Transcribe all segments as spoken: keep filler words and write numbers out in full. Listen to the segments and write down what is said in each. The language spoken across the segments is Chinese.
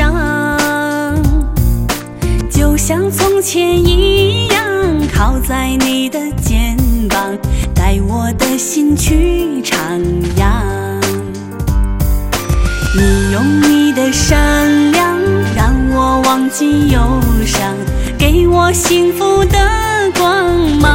上，就像从前一样，靠在你的肩膀，带我的心去徜徉。你用你的善良让我忘记忧伤，给我幸福的光芒。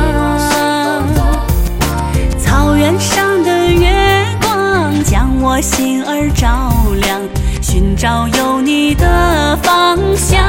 草原上的月光将我心儿照亮，寻找有你的方向。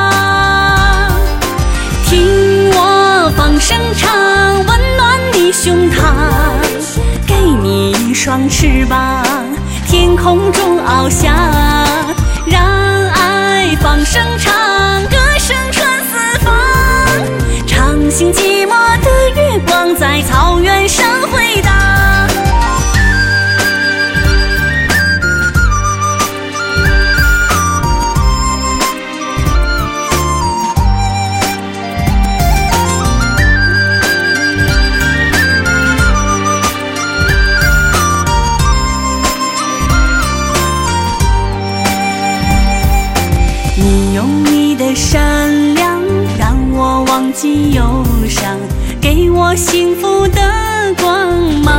听我放声唱，温暖你胸膛，给你一双翅膀，天空中翱翔，让爱放声唱，歌声传四方。唱醒寂寞的月光，在草原上回荡。你用你的善良让我忘记忧伤，给我幸福的光芒。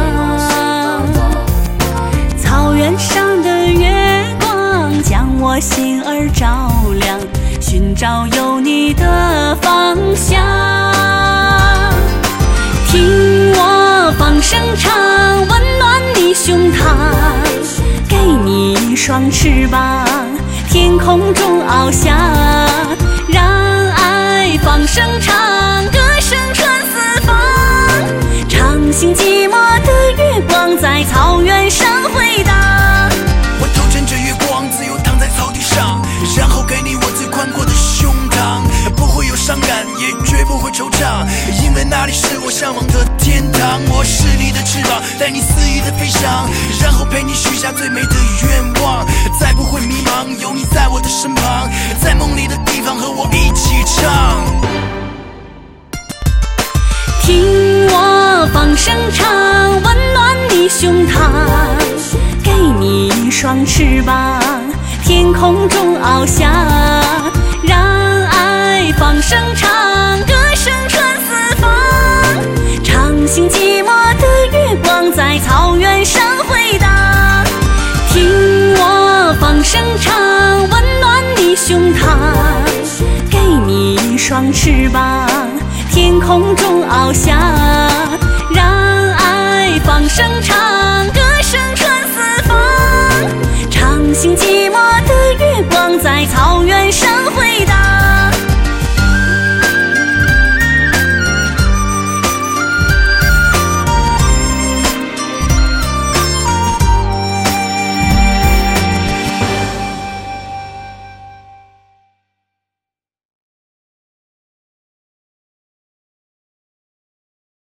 草原上的月光将我心儿照亮，寻找有你的方向。听我放声唱，温暖你胸膛，给你一双翅膀，天空中翱翔，让爱放声唱，歌声传四方。唱醒寂寞的月光，在草原上回荡。 我头枕着月光，自由躺在草地上，然后给你我最宽阔的胸膛，不会有伤感，也绝不会惆怅，因为那里是我向往的天堂。我是你的翅膀，带你肆意的飞翔，然后陪你许下最美的愿望，再不会迷茫，有你在我的身旁，在梦里的地方和我一起唱。 听我放声唱，温暖你胸膛，给你一双翅膀，天空中翱翔，让爱放声唱，歌声传四方。唱醒寂寞的月光，在草原上回荡。听我放声唱，温暖你胸膛，给你一双翅膀，天空中翱翔，让爱放声唱。